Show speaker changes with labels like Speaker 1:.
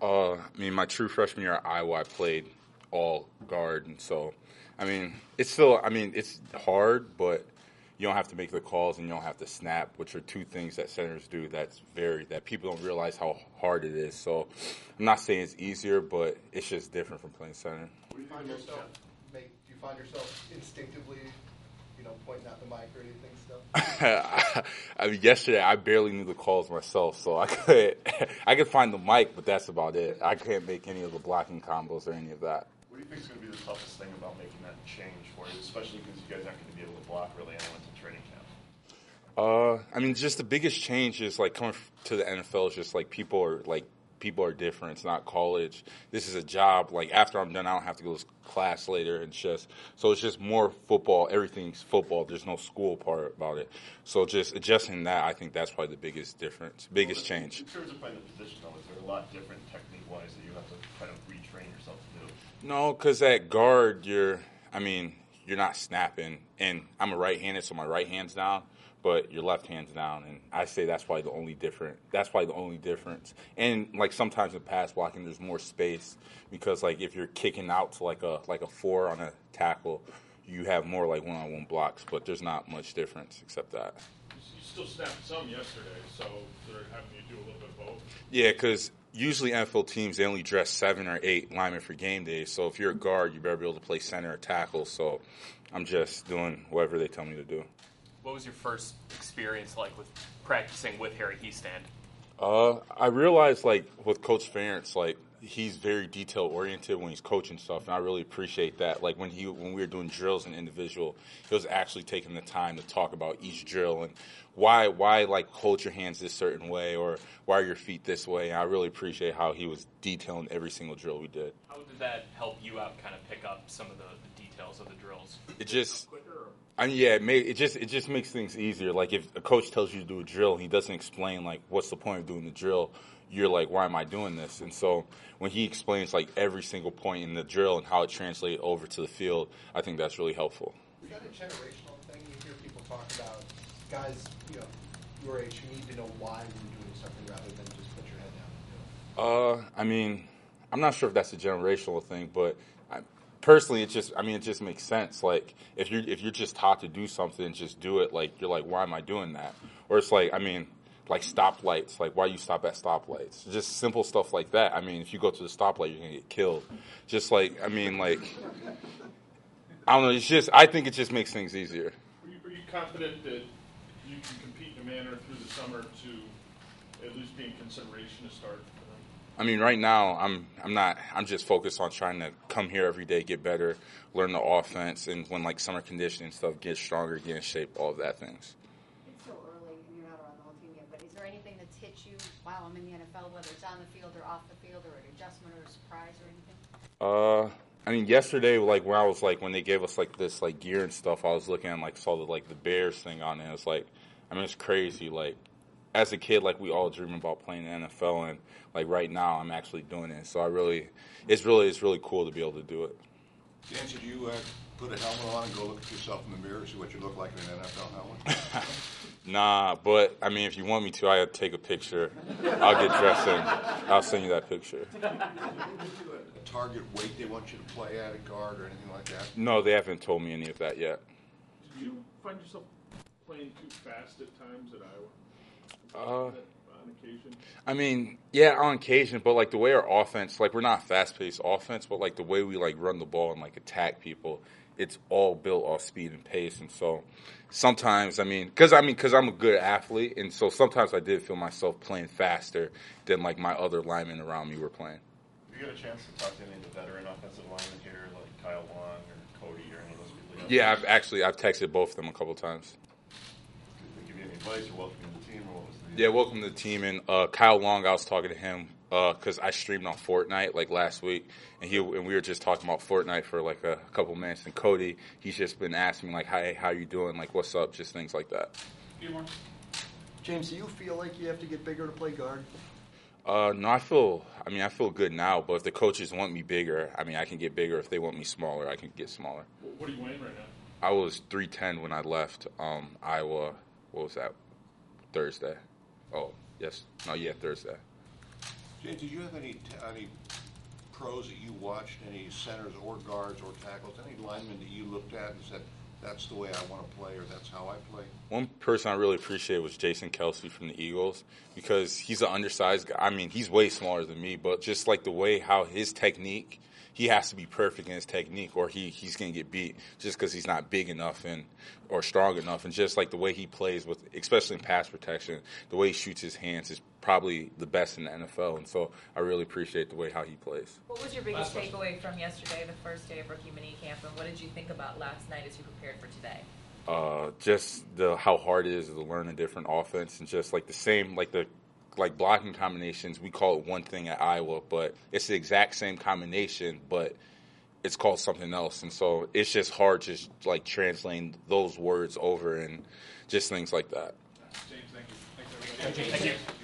Speaker 1: I mean, my true freshman year at Iowa, I played all guard, and so, I mean, it's hard, but you don't have to make the calls and you don't have to snap, which are two things that centers do that people don't realize how hard it is. So, I'm not saying it's easier, but it's just different from playing center.
Speaker 2: Do you find yourself instinctively, pointing at the mic or anything still?
Speaker 1: I mean, yesterday I barely knew the calls myself, so I could find the mic, but that's about it. I can't make any of the blocking combos or any of that.
Speaker 3: What do you think is going to be the toughest thing about making that change for you, especially because you guys aren't going to be able to block really anyone in training camp?
Speaker 1: I mean, just the biggest change is like coming to the NFL is just like people are different. It's not college. This is a job. Like after I'm done, I don't have to go to class later. It's just more football. Everything's football. There's no school part about it. So just adjusting that, I think that's probably the biggest difference, biggest change.
Speaker 3: In terms of playing the position, though, is there a lot different technique-wise that you have to kind of retrain yourself to do?
Speaker 1: No, because at guard, you're not snapping. And I'm a right-handed, so my right hand's down. But your left hand's down, and I say that's probably the only difference. And like sometimes in pass blocking, there's more space because like if you're kicking out to like a 4 on a tackle, you have more like one-on-one blocks. But there's not much difference except that.
Speaker 4: You still snapped some yesterday, so they're having you do a little bit of both.
Speaker 1: Yeah, because usually NFL teams they only dress 7 or 8 linemen for game day. So if you're a guard, you better be able to play center or tackle. So I'm just doing whatever they tell me to do.
Speaker 5: What was your first experience like with practicing with Harry Hiestand?
Speaker 1: I realized, like, with Coach Ferentz, like, he's very detail-oriented when he's coaching stuff, and I really appreciate that. Like, when we were doing drills and individual, he was actually taking the time to talk about each drill and why like, hold your hands this certain way or why are your feet this way. And I really appreciate how he was detailing every single drill we did.
Speaker 5: How did that help you out kind of pick up some of the details of the drills?
Speaker 1: It just... it just makes things easier. Like if a coach tells you to do a drill, he doesn't explain like what's the point of doing the drill. You're like, why am I doing this? And so when he explains like every single point in the drill and how it translates over to the field, I think that's really helpful.
Speaker 2: Is that a generational thing? You hear people talk about guys, your age who need to know why you're doing something rather than just put your head down and do it.
Speaker 1: I mean, I'm not sure if that's a generational thing, but personally, it just makes sense. Like if you're just taught to do something, just do it. Like you're like, why am I doing that? Or it's like, I mean, like stoplights. Like why you stop at stoplights? Just simple stuff like that. I mean, if you go to the stoplight, you're gonna get killed. Just like I mean, like I don't know. It's just I think it just makes things easier.
Speaker 4: Are you confident that you can compete in a manner through the summer to at least be in consideration to start?
Speaker 1: I mean, right now, I'm not. I'm just focused on trying to come here every day, get better, learn the offense, and when like summer conditioning stuff, get stronger, get in shape, all of that things.
Speaker 6: It's so early, and you're not around the whole team yet. But is there anything that's hit you while I'm in the NFL, whether it's on the field or off the field, or an adjustment or a surprise or anything?
Speaker 1: I mean, yesterday, like when I was like when they gave us like this like gear and stuff, I was looking at like saw the Bears thing on it. It's like, I mean, it's crazy. Like as a kid, like we all dream about playing in the NFL, and like right now, I'm actually doing it. So it's really cool to be able to do it.
Speaker 7: James, did you put a helmet on and go look at yourself in the mirror, see what you look like in an NFL helmet?
Speaker 1: Nah, but I mean, if you want me to, I'll take a picture. I'll get dressed and I'll send you that picture.
Speaker 7: A target weight they want you to play at guard or anything like that?
Speaker 1: No, they haven't told me any of that yet.
Speaker 4: Did you find yourself playing too fast at times at Iowa? On occasion?
Speaker 1: I mean, yeah, on occasion, but like the way our offense, like we're not fast-paced offense, but like the way we like run the ball and like attack people, it's all built off speed and pace. And so sometimes, because I'm a good athlete, and so sometimes I did feel myself playing faster than like my other linemen around me were playing.
Speaker 3: Have you got a chance to talk to any of the veteran offensive linemen here, like Kyle Long or Cody or any of those people?
Speaker 1: Yeah, I've texted both of them a couple times.
Speaker 3: Did they give you any advice or welcome to the team, or what was the...
Speaker 1: Yeah, welcome to the team. And Kyle Long, I was talking to him because I streamed on Fortnite like last week, and we were just talking about Fortnite for like a couple minutes. And Cody, he's just been asking me like, "Hey, how you doing? Like, what's up?" Just things like that.
Speaker 2: James, do you feel like you have to get bigger to play guard?
Speaker 1: No, I feel good now. But if the coaches want me bigger, I can get bigger. If they want me smaller, I can get smaller.
Speaker 4: What are you weighing right now?
Speaker 1: I was 310 when I left Iowa. What was that? Thursday. Oh, yes. No, yeah, Thursday.
Speaker 7: James, did you have any pros that you watched, any centers or guards or tackles, any linemen that you looked at and said, that's the way I want to play or that's how I play?
Speaker 1: One person I really appreciated was Jason Kelsey from the Eagles because he's an undersized guy. I mean, he's way smaller than me, but just like the way how his technique, he has to be perfect in his technique or he's going to get beat just because he's not big enough or strong enough. And just like the way he plays, with, especially in pass protection, the way he shoots his hands is probably the best in the NFL. And so I really appreciate the way how he plays.
Speaker 8: What was your biggest takeaway from yesterday, the first day of rookie minicamp, and what did you think about last night as you prepared for today?
Speaker 1: Just how hard it is to learn a different offense and just like the same, like blocking combinations, we call it one thing at Iowa, but it's the exact same combination, but it's called something else. And so it's just hard just like translating those words over and just things like that.
Speaker 4: James, thank you. Thanks, everybody.
Speaker 5: Thank you.